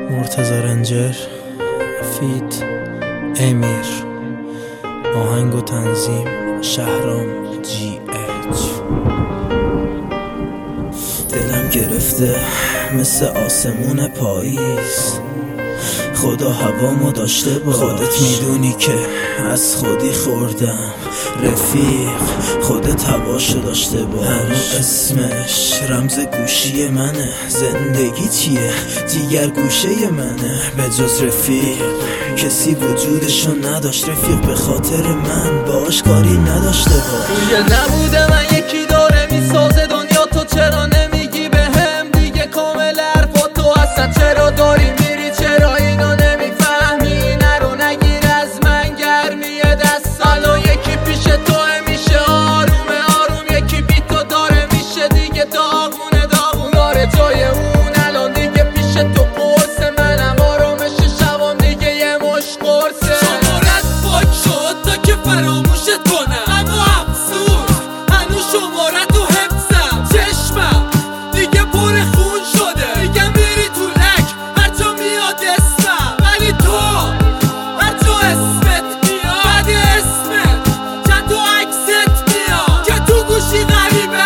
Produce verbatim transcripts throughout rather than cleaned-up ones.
مرتضی رنجر فیت امیر، آهنگ و تنظیم شهرام جی اچ. دلم گرفته مثل آسمون پاییز، خدا هوامو داشته باش. خودت میدونی که از خودی خوردم رفیق، خودت هواشو داشته باش. هنو اسمش رمز گوشی منه، زندگی چیه دیگر گوشه منه. به جز رفیق کسی وجودشو نداشت، رفیق به خاطر من باش کاری نداشته باش. توی نبوده من یکی داره میسازه دنیا، تو چرا نمیگی به هم دیگه کامل حرفا تو اصلا چرا داری میری، چرا اینو نمیفهمی؟ نرو نگیر از من گرمی دست، الان یکی پیش تو میشه آرومه آروم، یکی بی تو داره میشه دیگه داغونه داغون. داره جای اون الان دیگه پیش تو قرصه، منم آرامش شبام دیگه یه مش قرصه. شمارت پاک شد تا که فراموشت کنم، اما افسوس هنو شمارت رو حفظم. چشمم دیگه پر خون شده، دیگه میری تو لک هر جا میاد اسمم، ولی تو هر جا اسمت میاد بعد اسمت چند تا عکست میاد که تو گوشی غریبه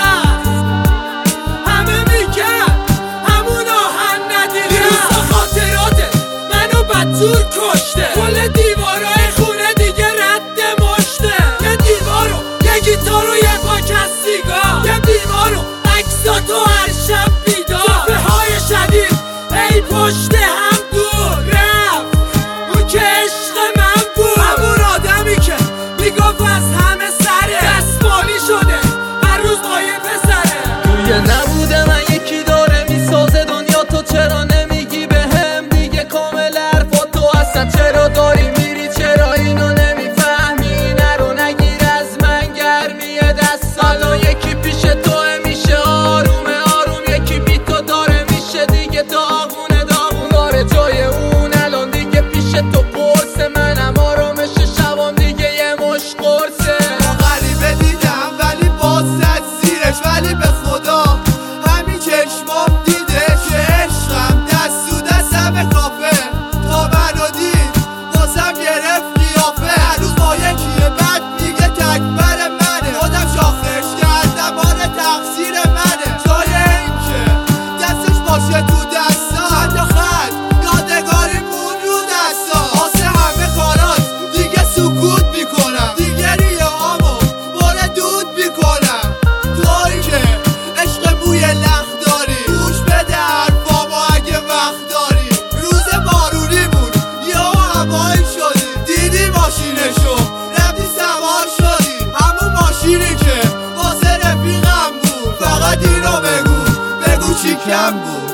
همه میگن همون آهن ندیدم. دیروزا خاطراتت منو بدجور کشته، کل دیوارای خونه دیگه رد مشته. یه دیوارو یه گیتارو یه پاک از سیگار، یه دیوارو عکساتو هر شب بیدار. صفحه های شدید ای پشت هم دور رفت اون که عشق من بود، همون آدمی که میگفت از همه سره دستمالی شده هر روز با یه پسره. توی نبوده من یکی داره میسازه دنیا، تو چرا نمیگی به هم دیگه کامل حرفا تو اصلا چرا داری میری، چرا اینو نمیفهمی؟ نرو نگیر از من گرمی دست، الان یکی پیش تو میشه آرومه آروم، یکی بی تو داره میشه دیگه داغونه داغون. داره جای اون الان دیگه پیش تو قرصه، منم آرامش شبام دیگه یه مش قرصه. غریبه دیدم ولی باز زد زیرش، ولی به خدا همین چشمام دیدش که عشقم دست تو دستم به کافه، تا منو دید بازم گرفت قیافه. هر روز با یکیه بعد میگه تکبر منه، خودم شاخش کردم آره تقصیر منه. جای این که دستش باشه تو دستا چند تا خط یادگاری مون رو دستا، واسه همه کارات دیگه سکوت میکنم، دیگه ریه هامو باره دود میکنم. توی که عشق بوی لخ داری، گوش بده حرفامو اگه وقت داری. روز بارونی بود یا هوایی شدی، دیدی ماشینشو رفتی سوار شدی، همون ماشینی که واسه رفیقم بود. فقط اینو بگو بگو چی کم بود.